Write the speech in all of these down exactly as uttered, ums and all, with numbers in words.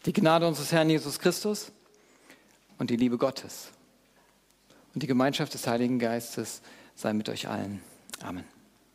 Die Gnade unseres Herrn Jesus Christus und die Liebe Gottes und die Gemeinschaft des Heiligen Geistes sei mit euch allen. Amen.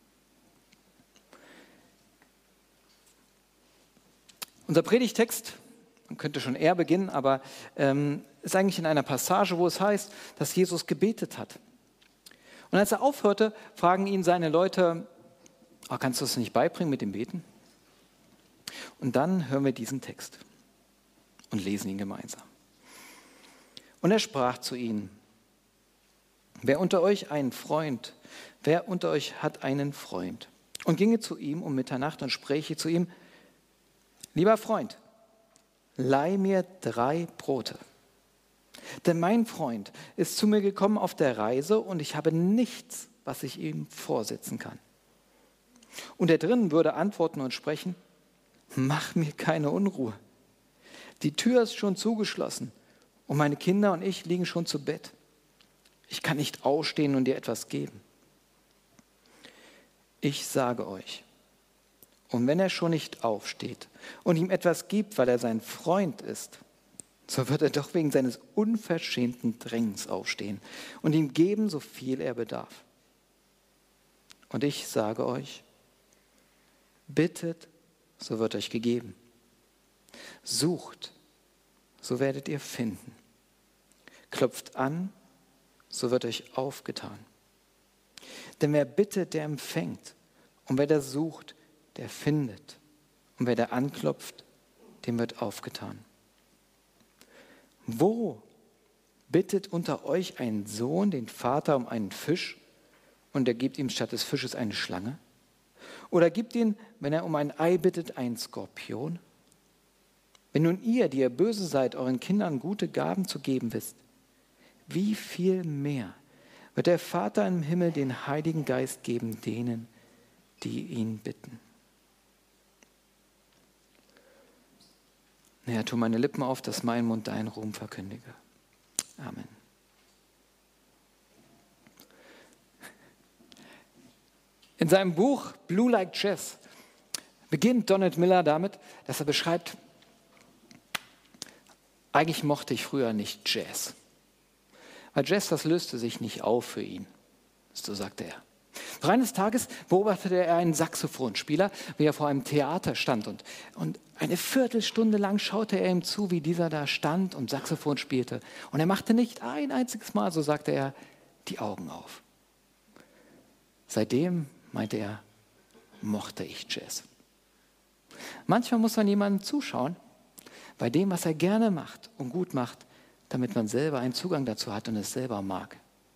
Unser Predigtext, man könnte schon eher beginnen, aber ähm, ist eigentlich in einer Passage, wo es heißt, dass Jesus gebetet hat. Und als er aufhörte, fragen ihn seine Leute, oh, kannst du es nicht beibringen mit dem Beten? Und dann hören wir diesen Text und lesen ihn gemeinsam. Und er sprach zu ihnen, wer unter euch einen Freund, wer unter euch hat einen Freund? Und ginge zu ihm um Mitternacht und spräche zu ihm, lieber Freund, leih mir drei Brote. Denn mein Freund ist zu mir gekommen auf der Reise und ich habe nichts, was ich ihm vorsetzen kann. Und der drinnen würde antworten und sprechen, mach mir keine Unruhe. Die Tür ist schon zugeschlossen und meine Kinder und ich liegen schon zu Bett. Ich kann nicht aufstehen und dir etwas geben. Ich sage euch, und wenn er schon nicht aufsteht und ihm etwas gibt, weil er sein Freund ist, so wird er doch wegen seines unverschämten Drängens aufstehen und ihm geben, so viel er bedarf. Und ich sage euch, bittet, so wird euch gegeben. Sucht, so werdet ihr finden. Klopft an, so wird euch aufgetan. Denn wer bittet, der empfängt. Und wer der sucht, der findet. Und wer der anklopft, dem wird aufgetan. Wo bittet unter euch ein Sohn den Vater um einen Fisch und er gibt ihm statt des Fisches eine Schlange? Oder gibt ihn, wenn er um ein Ei bittet, einen Skorpion? Wenn nun ihr, die ihr böse seid, euren Kindern gute Gaben zu geben wisst, wie viel mehr wird der Vater im Himmel den Heiligen Geist geben denen, die ihn bitten? Herr, tu meine Lippen auf, dass mein Mund deinen Ruhm verkündige. Amen. In seinem Buch Blue Like Jazz beginnt Donald Miller damit, dass er beschreibt, eigentlich mochte ich früher nicht Jazz. Weil Jazz, das löste sich nicht auf für ihn. So sagte er. Doch eines Tages beobachtete er einen Saxophonspieler, wie er vor einem Theater stand. Und, und eine Viertelstunde lang schaute er ihm zu, wie dieser da stand und Saxophon spielte. Und er machte nicht ein einziges Mal, so sagte er, die Augen auf. Seitdem, meinte er, mochte ich Jazz. Manchmal muss man jemandem zuschauen, bei dem, was er gerne macht und gut macht, damit man selber einen Zugang dazu hat und es selber mag.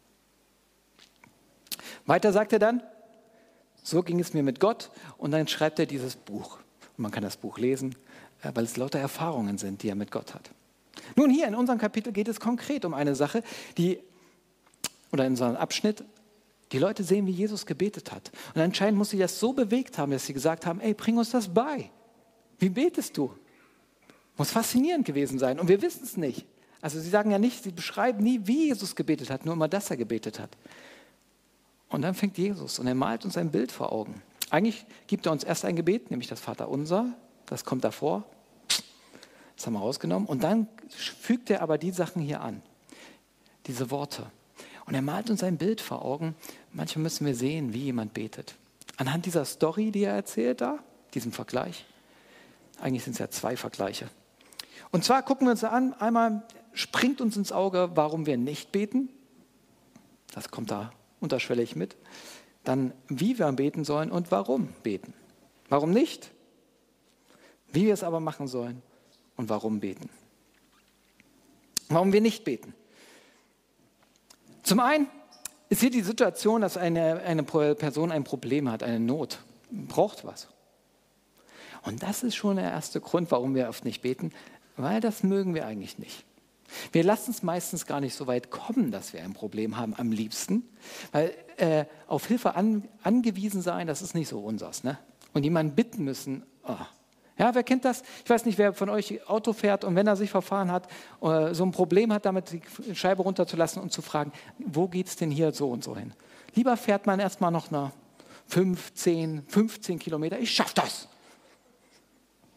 Weiter sagt er dann, so ging es mir mit Gott und dann schreibt er dieses Buch. Und man kann das Buch lesen, weil es lauter Erfahrungen sind, die er mit Gott hat. Nun hier in unserem Kapitel geht es konkret um eine Sache, die, oder in so einem Abschnitt, die Leute sehen, wie Jesus gebetet hat. Und anscheinend muss sie das so bewegt haben, dass sie gesagt haben, ey, bring uns das bei. Wie betest du? Muss faszinierend gewesen sein und wir wissen es nicht. Also sie sagen ja nicht, sie beschreiben nie, wie Jesus gebetet hat, nur immer, dass er gebetet hat. Und dann fängt Jesus und er malt uns ein Bild vor Augen. Eigentlich gibt er uns erst ein Gebet, nämlich das Vaterunser, das kommt davor, das haben wir rausgenommen. Und dann fügt er aber die Sachen hier an, diese Worte. Und er malt uns ein Bild vor Augen. Manchmal müssen wir sehen, wie jemand betet. Anhand dieser Story, die er erzählt da, diesem Vergleich, eigentlich sind es ja zwei Vergleiche. Und zwar gucken wir uns an, einmal springt uns ins Auge, warum wir nicht beten. Das kommt da unterschwellig mit. Dann, wie wir beten sollen und warum beten. Warum nicht? Wie wir es aber machen sollen und warum beten. Warum wir nicht beten. Zum einen ist hier die Situation, dass eine, eine Person ein Problem hat, eine Not, braucht was. Und das ist schon der erste Grund, warum wir oft nicht beten, weil das mögen wir eigentlich nicht. Wir lassen es meistens gar nicht so weit kommen, dass wir ein Problem haben, am liebsten. Weil äh, auf Hilfe an, angewiesen sein, das ist nicht so unseres. Ne? Und jemanden bitten müssen, oh. Ja, wer kennt das? Ich weiß nicht, wer von euch Auto fährt und wenn er sich verfahren hat, äh, so ein Problem hat, damit die Scheibe runterzulassen und zu fragen, wo geht es denn hier so und so hin? Lieber fährt man erstmal noch eine fünf, zehn, fünfzehn Kilometer, ich schaff das.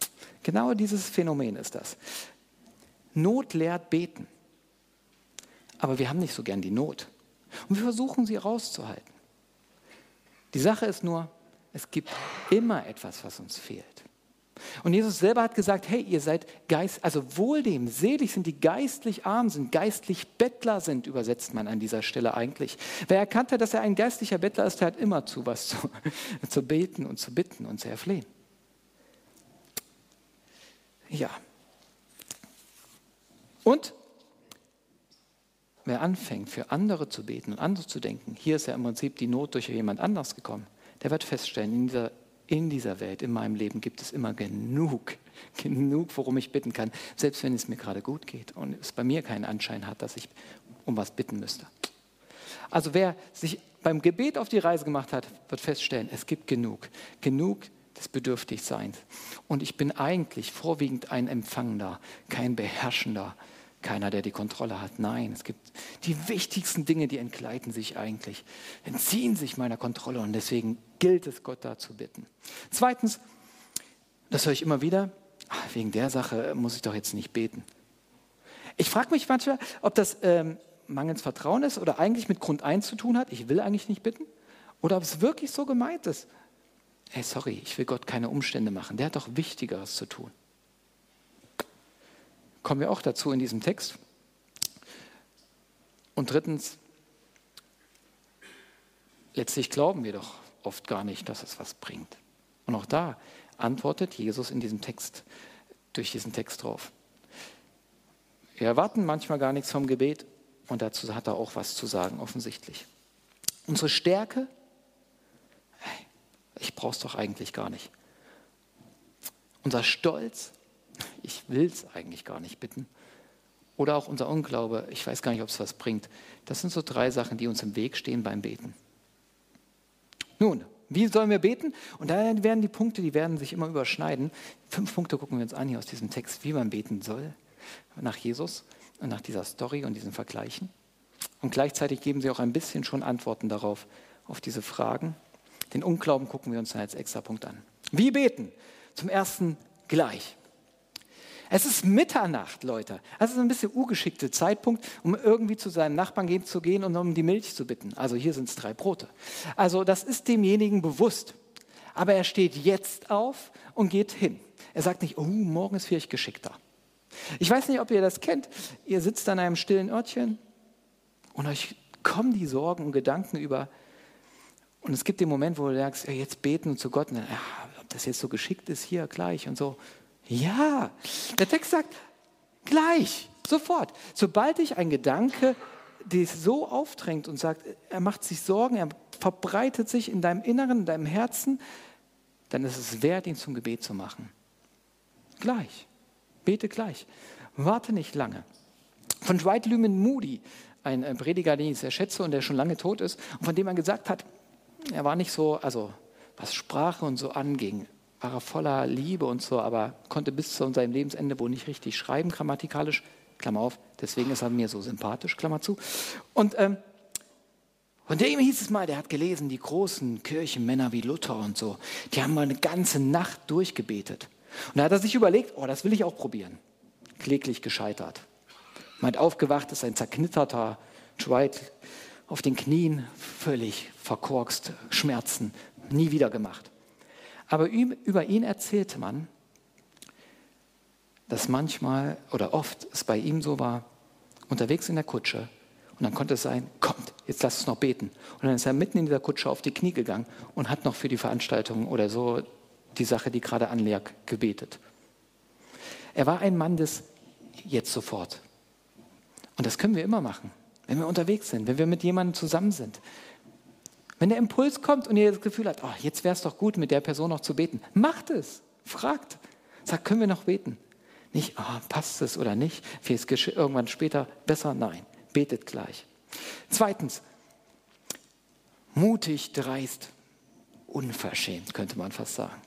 Genau dieses Phänomen ist das. Not lehrt beten. Aber wir haben nicht so gern die Not. Und wir versuchen, sie rauszuhalten. Die Sache ist nur, es gibt immer etwas, was uns fehlt. Und Jesus selber hat gesagt, hey, ihr seid geist, also wohl dem, selig sind die geistlich arm sind, geistlich Bettler sind, übersetzt man an dieser Stelle eigentlich. Wer erkannt hat, dass er ein geistlicher Bettler ist, der hat immer zu was zu, zu beten und zu bitten und zu erflehen. Ja. Und wer anfängt, für andere zu beten und andere zu denken, hier ist ja im Prinzip die Not durch jemand anders gekommen, der wird feststellen, in dieser, in dieser Welt, in meinem Leben gibt es immer genug, genug, worum ich bitten kann, selbst wenn es mir gerade gut geht und es bei mir keinen Anschein hat, dass ich um was bitten müsste. Also wer sich beim Gebet auf die Reise gemacht hat, wird feststellen, es gibt genug, genug des Bedürftigseins. Und ich bin eigentlich vorwiegend ein Empfangender, kein Beherrschender, keiner, der die Kontrolle hat. Nein, es gibt die wichtigsten Dinge, die entgleiten sich eigentlich, entziehen sich meiner Kontrolle und deswegen gilt es, Gott da zu bitten. Zweitens, das höre ich immer wieder, ach, wegen der Sache muss ich doch jetzt nicht beten. Ich frage mich manchmal, ob das ähm, mangels Vertrauen ist oder eigentlich mit Grund eins zu tun hat, ich will eigentlich nicht bitten, oder ob es wirklich so gemeint ist. Hey, sorry, ich will Gott keine Umstände machen, der hat doch Wichtigeres zu tun. Kommen wir auch dazu in diesem Text. Und drittens, letztlich glauben wir doch oft gar nicht, dass es was bringt. Und auch da antwortet Jesus in diesem Text, durch diesen Text drauf. Wir erwarten manchmal gar nichts vom Gebet und dazu hat er auch was zu sagen, offensichtlich. Unsere Stärke, hey, ich brauche es doch eigentlich gar nicht. Unser Stolz, ich will es eigentlich gar nicht bitten. Oder auch unser Unglaube, ich weiß gar nicht, ob es was bringt. Das sind so drei Sachen, die uns im Weg stehen beim Beten. Nun, wie sollen wir beten? Und da werden die Punkte, die werden sich immer überschneiden. Fünf Punkte gucken wir uns an hier aus diesem Text, wie man beten soll, nach Jesus und nach dieser Story und diesen Vergleichen. Und gleichzeitig geben sie auch ein bisschen schon Antworten darauf, auf diese Fragen. Den Unglauben gucken wir uns dann als extra Punkt an. Wie beten? Zum ersten gleich. Es ist Mitternacht, Leute. Das ist ein bisschen ungeschickter Zeitpunkt, um irgendwie zu seinem Nachbarn zu gehen und um die Milch zu bitten. Also hier sind es drei Brote. Also das ist demjenigen bewusst. Aber er steht jetzt auf und geht hin. Er sagt nicht, oh, morgen ist vielleicht geschickter. Ich weiß nicht, ob ihr das kennt. Ihr sitzt an einem stillen Örtchen und euch kommen die Sorgen und Gedanken über. Und es gibt den Moment, wo du sagst, ja, jetzt beten zu Gott. Und dann, ja, ob das jetzt so geschickt ist, hier gleich und so. Ja, der Text sagt, gleich, sofort. Sobald dich ein Gedanke dich so aufdrängt und sagt, er macht sich Sorgen, er verbreitet sich in deinem Inneren, in deinem Herzen, dann ist es wert, ihn zum Gebet zu machen. Gleich, bete gleich, warte nicht lange. Von Dwight Lyman Moody, ein Prediger, den ich sehr schätze und der schon lange tot ist, und von dem er gesagt hat, er war nicht so, also was Sprache und so anging, war er voller Liebe und so, aber konnte bis zu seinem Lebensende wohl nicht richtig schreiben, grammatikalisch, Klammer auf, deswegen ist er mir so sympathisch, Klammer zu. Und ähm, von dem hieß es mal, der hat gelesen, die großen Kirchenmänner wie Luther und so, die haben mal eine ganze Nacht durchgebetet. Und da hat er sich überlegt, oh, das will ich auch probieren. Kläglich gescheitert. Meint aufgewacht ist ein zerknitterter Dwight auf den Knien, völlig verkorkst, Schmerzen, nie wieder gemacht. Aber über ihn erzählte man, dass manchmal oder oft es bei ihm so war, unterwegs in der Kutsche, und dann konnte es sein, kommt, jetzt lass uns noch beten. Und dann ist er mitten in dieser Kutsche auf die Knie gegangen und hat noch für die Veranstaltung oder so die Sache, die gerade anlag, gebetet. Er war ein Mann des Jetzt sofort. Und das können wir immer machen, wenn wir unterwegs sind, wenn wir mit jemandem zusammen sind. Wenn der Impuls kommt und ihr das Gefühl habt, oh, jetzt wäre es doch gut, mit der Person noch zu beten, macht es, fragt, sagt, können wir noch beten? Nicht, oh, passt es oder nicht, vielleicht ist es irgendwann später besser, nein, betet gleich. Zweitens, mutig, dreist, unverschämt, könnte man fast sagen.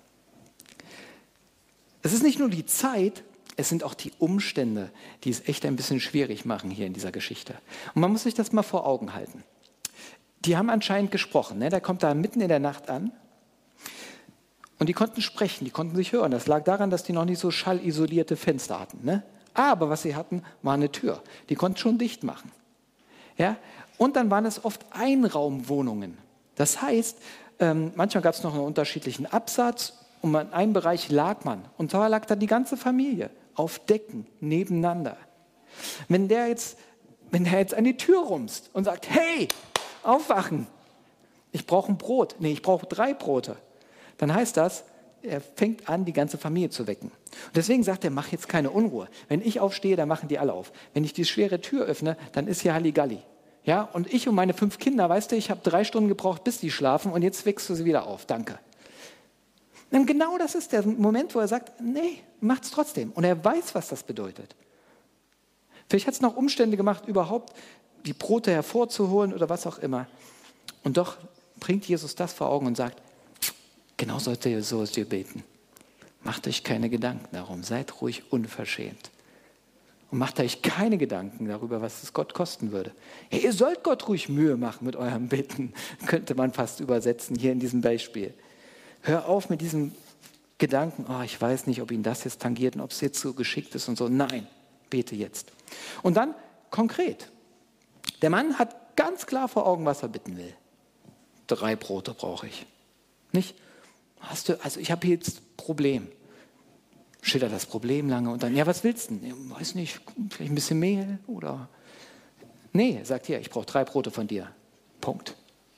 Es ist nicht nur die Zeit, es sind auch die Umstände, die es echt ein bisschen schwierig machen hier in dieser Geschichte. Und man muss sich das mal vor Augen halten. Die haben anscheinend gesprochen. Ne? Der kommt da mitten in der Nacht an Und die konnten sprechen, die konnten sich hören. Das lag daran, dass die noch nicht so schallisolierte Fenster hatten. Ne? Aber was sie hatten, war eine Tür. Die konnten schon dicht machen. Ja? Und dann waren es oft Einraumwohnungen. Das heißt, ähm, manchmal gab es noch einen unterschiedlichen Absatz und in einem Bereich lag man. Und da lag dann die ganze Familie auf Decken nebeneinander. Wenn der jetzt, wenn der jetzt an die Tür rumst und sagt, hey, aufwachen, ich brauche ein Brot. Nee, ich brauche drei Brote. Dann heißt das, er fängt an, die ganze Familie zu wecken. Und deswegen sagt er, mach jetzt keine Unruhe. Wenn ich aufstehe, dann machen die alle auf. Wenn ich die schwere Tür öffne, dann ist hier Halligalli. Ja, und ich und meine fünf Kinder, weißt du, ich habe drei Stunden gebraucht, bis die schlafen und jetzt wächst du sie wieder auf. Danke. Und genau das ist der Moment, wo er sagt, nee, macht's trotzdem. Und er weiß, was das bedeutet. Vielleicht hat es noch Umstände gemacht, überhaupt die Brote hervorzuholen oder was auch immer. Und doch bringt Jesus das vor Augen und sagt, genau sollt ihr so ihr beten. Macht euch keine Gedanken darum, seid ruhig unverschämt. Und macht euch keine Gedanken darüber, was es Gott kosten würde. Ja, ihr sollt Gott ruhig Mühe machen mit eurem Bitten, könnte man fast übersetzen hier in diesem Beispiel. Hör auf mit diesem Gedanken, oh, ich weiß nicht, ob ihn das jetzt tangiert und ob es jetzt so geschickt ist und so. Nein, bete jetzt. Und dann konkret. Der Mann hat ganz klar vor Augen, was er bitten will. Drei Brote brauche ich. Nicht? Hast du, also ich habe hier jetzt ein Problem. Schilder das Problem lange und dann, ja, was willst du denn? Ich weiß nicht, vielleicht ein bisschen Mehl oder... Nee, sagt hier, ich brauche drei Brote von dir. Punkt.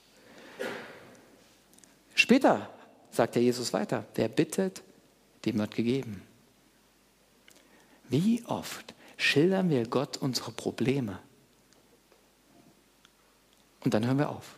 Später sagt der Jesus weiter, wer bittet, dem wird gegeben. Wie oft schildern wir Gott unsere Probleme? Und dann hören wir auf.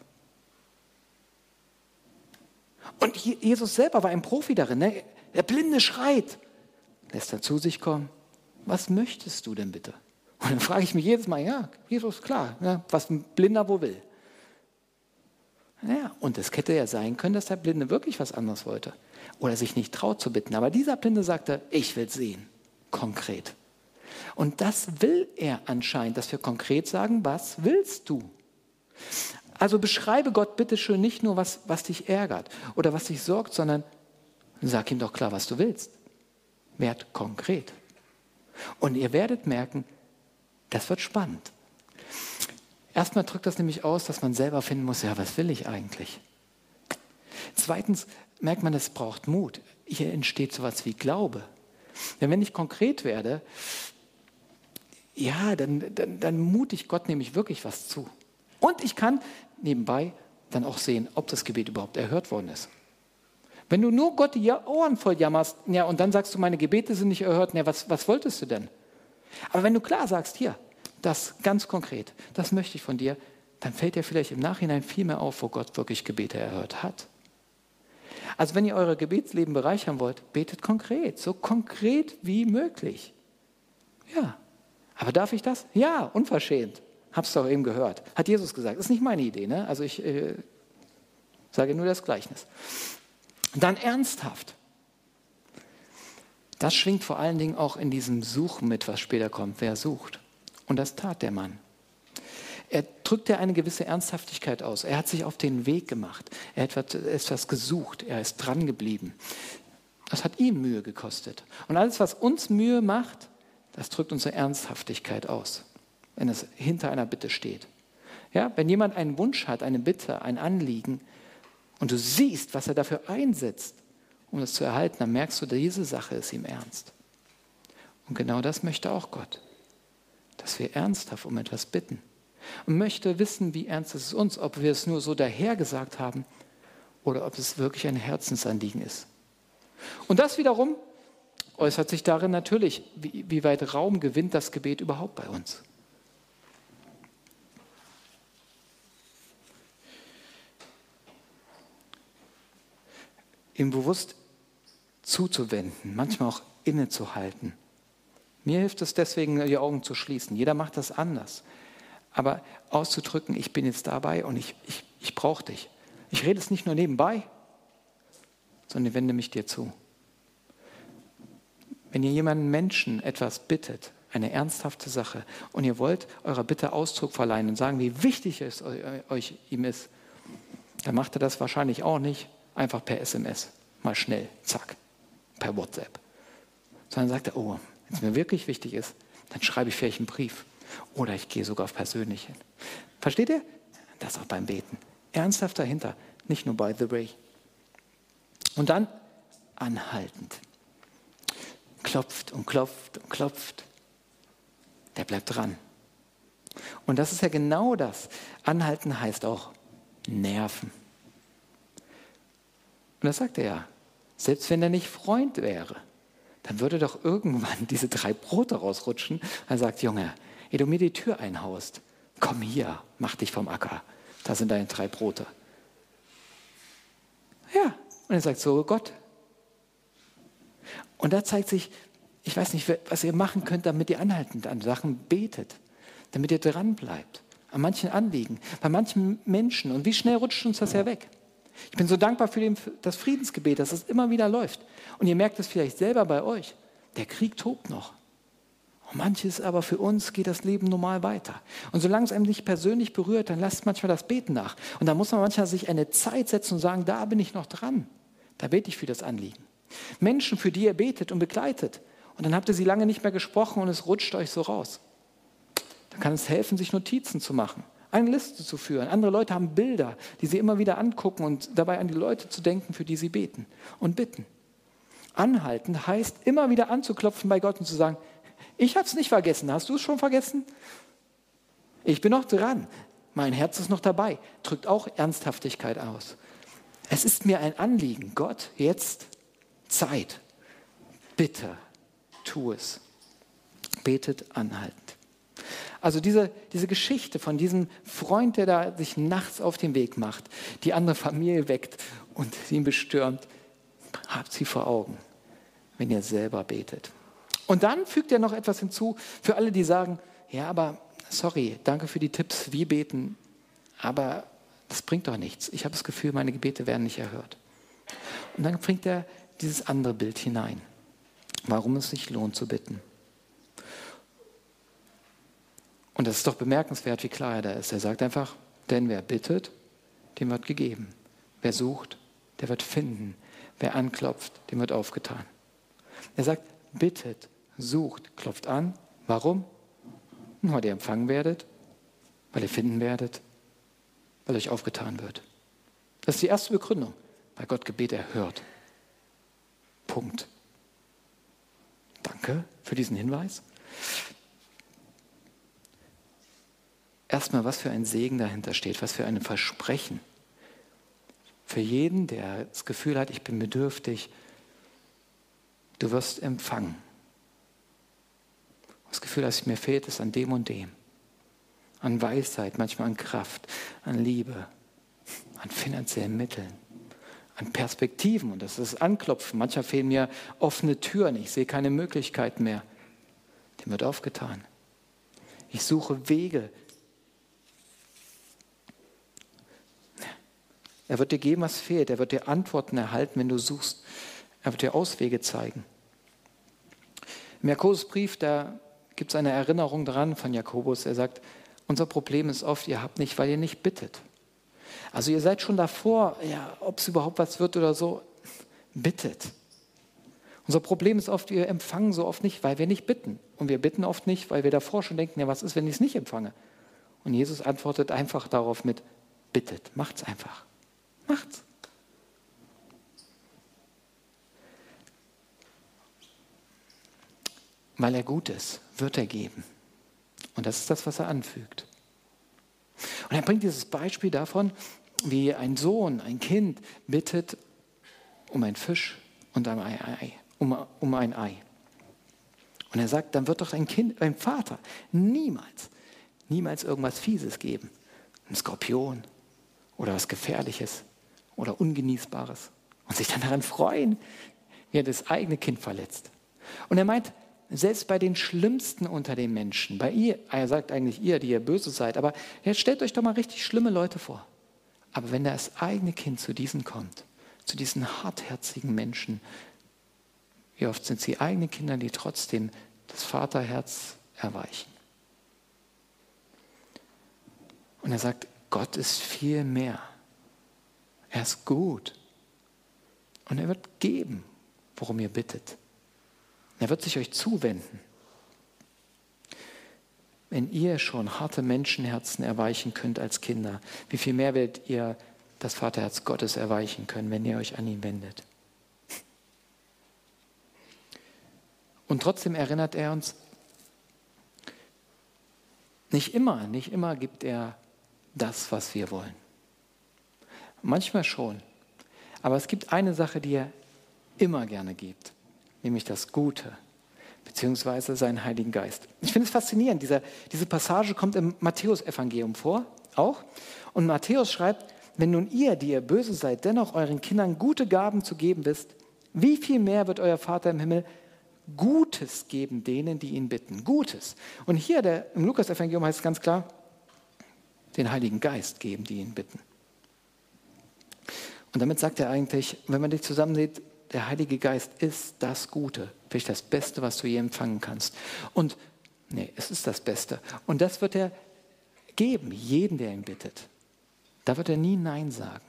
Und Jesus selber war ein Profi darin. Ne? Der Blinde schreit, lässt er zu sich kommen. Was möchtest du denn bitte? Und dann frage ich mich jedes Mal, ja, Jesus, klar, ja, was ein Blinder wo will. Ja, und es hätte ja sein können, dass der Blinde wirklich was anderes wollte. Oder sich nicht traut zu bitten. Aber dieser Blinde sagte, ich will sehen, konkret. Und das will er anscheinend, dass wir konkret sagen, was willst du? Also beschreibe Gott bitte schön nicht nur, was, was dich ärgert oder was dich sorgt, sondern sag ihm doch klar, was du willst. Werd konkret. Und ihr werdet merken, das wird spannend. Erstmal drückt das nämlich aus, dass man selber finden muss, ja, was will ich eigentlich? Zweitens merkt man, es braucht Mut. Hier entsteht sowas wie Glaube. Denn wenn ich konkret werde, ja, dann, dann, dann mute ich Gott nämlich wirklich was zu. Und ich kann nebenbei dann auch sehen, ob das Gebet überhaupt erhört worden ist. Wenn du nur Gott die Ohren voll jammerst, ja, und dann sagst du, meine Gebete sind nicht erhört, ja, was, was wolltest du denn? Aber wenn du klar sagst, hier, das ganz konkret, das möchte ich von dir, dann fällt dir vielleicht im Nachhinein viel mehr auf, wo Gott wirklich Gebete erhört hat. Also wenn ihr eure Gebetsleben bereichern wollt, betet konkret, so konkret wie möglich. Ja, aber darf ich das? Ja, unverschämt. Hab's doch eben gehört. Hat Jesus gesagt. Das ist nicht meine Idee, ne? Also ich äh, sage nur das Gleichnis. Dann ernsthaft. Das schwingt vor allen Dingen auch in diesem Suchen mit, was später kommt. Wer sucht? Und das tat der Mann. Er drückte eine gewisse Ernsthaftigkeit aus. Er hat sich auf den Weg gemacht. Er hat etwas gesucht. Er ist dran geblieben. Das hat ihm Mühe gekostet. Und alles, was uns Mühe macht, das drückt unsere Ernsthaftigkeit aus, wenn es hinter einer Bitte steht. Ja, wenn jemand einen Wunsch hat, eine Bitte, ein Anliegen und du siehst, was er dafür einsetzt, um es zu erhalten, dann merkst du, diese Sache ist ihm ernst. Und genau das möchte auch Gott, dass wir ernsthaft um etwas bitten und möchte wissen, wie ernst es ist uns, ob wir es nur so dahergesagt haben oder ob es wirklich ein Herzensanliegen ist. Und das wiederum äußert sich darin natürlich, wie, wie weit Raum gewinnt das Gebet überhaupt bei uns. Ihm bewusst zuzuwenden, manchmal auch innezuhalten. Mir hilft es deswegen, die Augen zu schließen. Jeder macht das anders. Aber auszudrücken, ich bin jetzt dabei und ich, ich, ich brauche dich. Ich rede es nicht nur nebenbei, sondern ich wende mich dir zu. Wenn ihr jemanden Menschen etwas bittet, eine ernsthafte Sache, und ihr wollt eurer Bitte Ausdruck verleihen und sagen, wie wichtig es euch ihm ist, dann macht er das wahrscheinlich auch nicht einfach per S M S. mal schnell, zack, per WhatsApp. Sondern sagt er, oh, wenn es mir wirklich wichtig ist, dann schreibe ich vielleicht einen Brief. Oder ich gehe sogar auf persönlich hin. Versteht ihr? Das auch beim Beten. Ernsthaft dahinter, nicht nur by the way. Und dann anhaltend. Klopft und klopft und klopft. Der bleibt dran. Und das ist ja genau das. Anhalten heißt auch nerven. Und das sagt er ja. Selbst wenn er nicht Freund wäre, dann würde doch irgendwann diese drei Brote rausrutschen. Er sagt, Junge, ehe du mir die Tür einhaust, komm hier, mach dich vom Acker. Das sind deine drei Brote. Ja, und er sagt, so Gott. Und da zeigt sich, ich weiß nicht, was ihr machen könnt, damit ihr anhaltend an Sachen betet, damit ihr dran bleibt, an manchen Anliegen, bei manchen Menschen. Und wie schnell rutscht uns das ja weg? Ich bin so dankbar für den, das Friedensgebet, dass es immer wieder läuft. Und ihr merkt es vielleicht selber bei euch. Der Krieg tobt noch. Und manches aber für uns geht das Leben normal weiter. Und solange es einem nicht persönlich berührt, dann lasst manchmal das Beten nach. Und da muss man manchmal sich eine Zeit setzen und sagen, da bin ich noch dran. Da bete ich für das Anliegen. Menschen, für die ihr betet und begleitet. Und dann habt ihr sie lange nicht mehr gesprochen und es rutscht euch so raus. Dann kann es helfen, sich Notizen zu machen, eine Liste zu führen. Andere Leute haben Bilder, die sie immer wieder angucken und dabei an die Leute zu denken, für die sie beten und bitten. Anhalten heißt, immer wieder anzuklopfen bei Gott und zu sagen, ich habe es nicht vergessen, hast du es schon vergessen? Ich bin noch dran, mein Herz ist noch dabei. Drückt auch Ernsthaftigkeit aus. Es ist mir ein Anliegen, Gott, jetzt Zeit, bitte, tu es. Betet anhaltend. Also diese, diese Geschichte von diesem Freund, der da sich nachts auf den Weg macht, die andere Familie weckt und ihn bestürmt, habt sie vor Augen, wenn ihr selber betet. Und dann fügt er noch etwas hinzu für alle, die sagen, ja, aber sorry, danke für die Tipps, wie beten, aber das bringt doch nichts. Ich habe das Gefühl, meine Gebete werden nicht erhört. Und dann bringt er dieses andere Bild hinein, warum es sich lohnt zu bitten. Und das ist doch bemerkenswert, wie klar er da ist. Er sagt einfach, denn wer bittet, dem wird gegeben. Wer sucht, der wird finden. Wer anklopft, dem wird aufgetan. Er sagt, bittet, sucht, klopft an. Warum? Weil ihr empfangen werdet, weil ihr finden werdet, weil euch aufgetan wird. Das ist die erste Begründung, weil Gott Gebete erhört. Punkt. Danke für diesen Hinweis. Erstmal, was für ein Segen dahinter steht, was für ein Versprechen. Für jeden, der das Gefühl hat, ich bin bedürftig, du wirst empfangen. Das Gefühl, dass mir fehlt, ist an dem und dem. An Weisheit, manchmal an Kraft, an Liebe, an finanziellen Mitteln, an Perspektiven. Und das ist Anklopfen. Manchmal fehlen mir offene Türen. Ich sehe keine Möglichkeiten mehr. Dem wird aufgetan. Ich suche Wege. Er wird dir geben, was fehlt. Er wird dir Antworten erhalten, wenn du suchst. Er wird dir Auswege zeigen. Im Jakobusbrief, da gibt es eine Erinnerung daran von Jakobus. Er sagt, unser Problem ist oft, ihr habt nicht, weil ihr nicht bittet. Also ihr seid schon davor, ja, ob es überhaupt was wird oder so, bittet. Unser Problem ist oft, wir empfangen so oft nicht, weil wir nicht bitten. Und wir bitten oft nicht, weil wir davor schon denken, ja, was ist, wenn ich es nicht empfange? Und Jesus antwortet einfach darauf mit, bittet, macht's einfach. Macht's. Weil er gut ist, wird er geben. Und das ist das, was er anfügt. Und er bringt dieses Beispiel davon, wie ein Sohn, ein Kind bittet um einen Fisch und um ein Ei. Um, um ein Ei. Und er sagt, dann wird doch ein Kind, ein Vater niemals, niemals irgendwas Fieses geben. Ein Skorpion oder was Gefährliches oder Ungenießbares. Und sich dann daran freuen, wie er das eigene Kind verletzt. Und er meint, selbst bei den Schlimmsten unter den Menschen, bei ihr, er sagt eigentlich ihr, die ihr böse seid, aber jetzt stellt euch doch mal richtig schlimme Leute vor. Aber wenn das eigene Kind zu diesen kommt, zu diesen hartherzigen Menschen, wie oft sind sie eigene Kinder, die trotzdem das Vaterherz erweichen. Und er sagt, Gott ist viel mehr. Er ist gut. Und er wird geben, worum ihr bittet. Er wird sich euch zuwenden. Wenn ihr schon harte Menschenherzen erweichen könnt als Kinder, wie viel mehr werdet ihr das Vaterherz Gottes erweichen können, wenn ihr euch an ihn wendet. Und trotzdem erinnert er uns, nicht immer, nicht immer gibt er das, was wir wollen. Manchmal schon. Aber es gibt eine Sache, die er immer gerne gibt, nämlich das Gute, beziehungsweise seinen Heiligen Geist. Ich finde es faszinierend, diese, diese Passage kommt im Matthäus-Evangelium vor, auch. Und Matthäus schreibt, wenn nun ihr, die ihr böse seid, dennoch euren Kindern gute Gaben zu geben wisst, wie viel mehr wird euer Vater im Himmel Gutes geben denen, die ihn bitten. Gutes. Und hier der, im Lukas-Evangelium heißt es ganz klar, den Heiligen Geist geben, die ihn bitten. Und damit sagt er eigentlich, wenn man dich zusammen sieht, der Heilige Geist ist das Gute, vielleicht das Beste, was du je empfangen kannst. Und, nee, es ist das Beste. Und das wird er geben, jeden, der ihn bittet. Da wird er nie Nein sagen.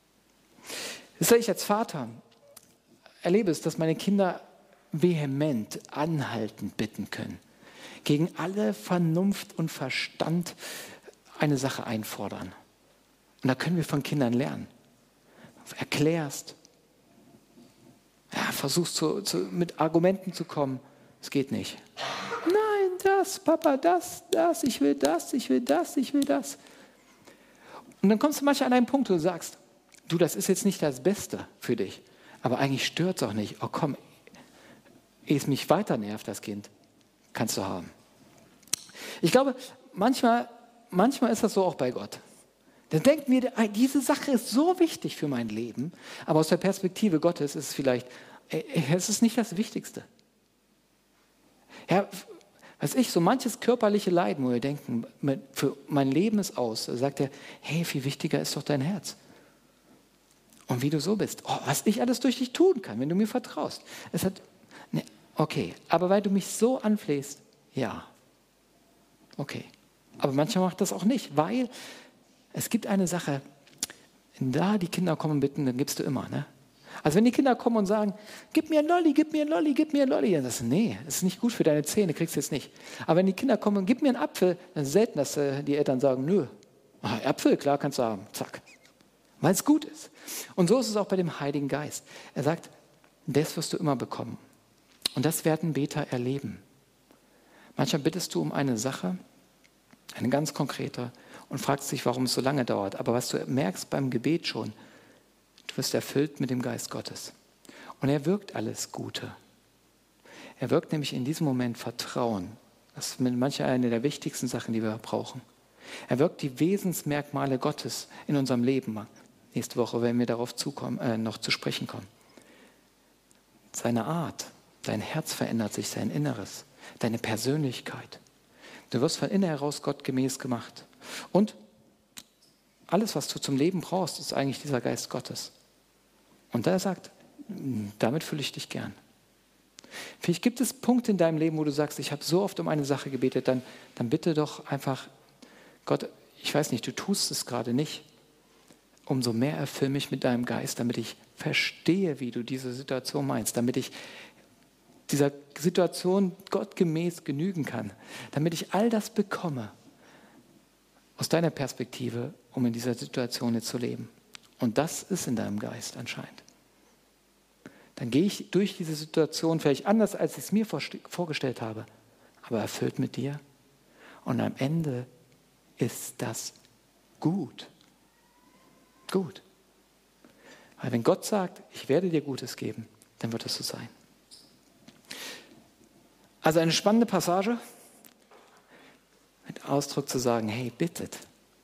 Das sage ich als Vater, erlebe es, dass meine Kinder vehement, anhaltend bitten können. Gegen alle Vernunft und Verstand eine Sache einfordern. Und da können wir von Kindern lernen. Erklärst, ja, versuchst zu, zu, mit Argumenten zu kommen. Es geht nicht. Nein, das, Papa, das, das, ich will das, ich will das, ich will das. Und dann kommst du manchmal an einen Punkt, wo du sagst, du, das ist jetzt nicht das Beste für dich, aber eigentlich stört es auch nicht. Oh komm, ehe es mich weiter nervt, das Kind, kannst du haben. Ich glaube, manchmal, manchmal ist das so auch bei Gott. Dann denkt mir, diese Sache ist so wichtig für mein Leben, aber aus der Perspektive Gottes ist es vielleicht, es ist nicht das Wichtigste. Ja, weiß ich, so manches körperliche Leiden, wo wir denken, für mein Leben ist aus, da sagt er, hey, viel wichtiger ist doch dein Herz. Und wie du so bist, oh, was ich alles durch dich tun kann, wenn du mir vertraust. Es hat, ne, okay, aber weil du mich so anflehst, ja, okay. Aber manchmal macht das auch nicht, weil es gibt eine Sache, wenn da die Kinder kommen und bitten, dann gibst du immer. Ne? Also wenn die Kinder kommen und sagen, gib mir ein Lolli, gib mir ein Lolli, gib mir ein Lolli, dann sagst du, nee, das ist nicht gut für deine Zähne, kriegst du jetzt nicht. Aber wenn die Kinder kommen und gib mir einen Apfel, dann ist es selten, dass äh, die Eltern sagen, nö, ah, Apfel, klar, kannst du haben, zack. Weil es gut ist. Und so ist es auch bei dem Heiligen Geist. Er sagt, das wirst du immer bekommen. Und das werden Beter erleben. Manchmal bittest du um eine Sache, eine ganz konkrete, und fragst dich, warum es so lange dauert. Aber was du merkst beim Gebet schon, du wirst erfüllt mit dem Geist Gottes. Und er wirkt alles Gute. Er wirkt nämlich in diesem Moment Vertrauen. Das ist manchmal eine der wichtigsten Sachen, die wir brauchen. Er wirkt die Wesensmerkmale Gottes in unserem Leben. Nächste Woche werden wir darauf zukommen, äh, noch zu sprechen kommen. Seine Art, dein Herz verändert sich, sein Inneres, deine Persönlichkeit. Du wirst von innen heraus gottgemäß gemacht. Und alles, was du zum Leben brauchst, ist eigentlich dieser Geist Gottes. Und er sagt, damit fülle ich dich gern. Vielleicht gibt es Punkte in deinem Leben, wo du sagst, ich habe so oft um eine Sache gebetet, dann, dann bitte doch einfach, Gott, ich weiß nicht, du tust es gerade nicht. Umso mehr erfüll mich mit deinem Geist, damit ich verstehe, wie du diese Situation meinst, damit ich dieser Situation gottgemäß genügen kann, damit ich all das bekomme, aus deiner Perspektive, um in dieser Situation jetzt zu leben. Und das ist in deinem Geist anscheinend. Dann gehe ich durch diese Situation vielleicht anders, als ich es mir vorgestellt habe, aber erfüllt mit dir. Und am Ende ist das gut. Gut. Weil wenn Gott sagt, ich werde dir Gutes geben, dann wird es so sein. Also eine spannende Passage. Mit Ausdruck zu sagen, hey, bittet.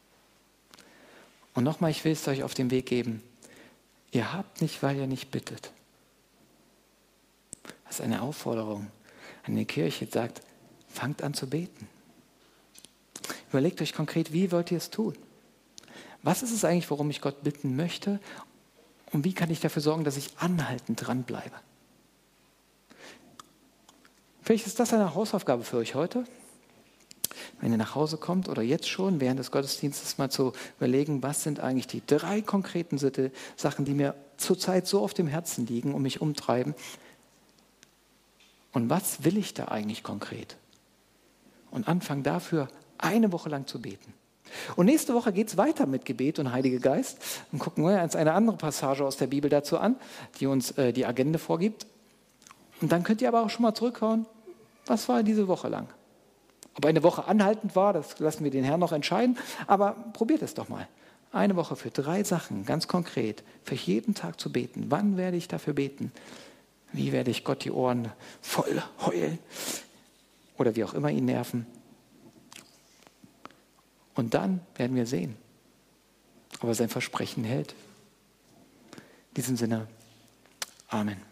Und nochmal, ich will es euch auf den Weg geben. Ihr habt nicht, weil ihr nicht bittet. Das ist eine Aufforderung an die Kirche, die sagt, fangt an zu beten. Überlegt euch konkret, wie wollt ihr es tun? Was ist es eigentlich, worum ich Gott bitten möchte? Und wie kann ich dafür sorgen, dass ich anhaltend dranbleibe? Vielleicht ist das eine Hausaufgabe für euch heute. Wenn ihr nach Hause kommt oder jetzt schon während des Gottesdienstes mal zu überlegen, was sind eigentlich die drei konkreten Sachen, die mir zurzeit so auf dem Herzen liegen und mich umtreiben. Und was will ich da eigentlich konkret? Und anfangen dafür, eine Woche lang zu beten. Und nächste Woche geht es weiter mit Gebet und Heiliger Geist. Und gucken wir uns eine andere Passage aus der Bibel dazu an, die uns äh, die Agenda vorgibt. Und dann könnt ihr aber auch schon mal zurückhauen, was war diese Woche lang? Ob eine Woche anhaltend war, das lassen wir den Herrn noch entscheiden. Aber probiert es doch mal. Eine Woche für drei Sachen, ganz konkret, für jeden Tag zu beten. Wann werde ich dafür beten? Wie werde ich Gott die Ohren voll heulen? Oder wie auch immer ihn nerven. Und dann werden wir sehen, ob er sein Versprechen hält. In diesem Sinne, Amen.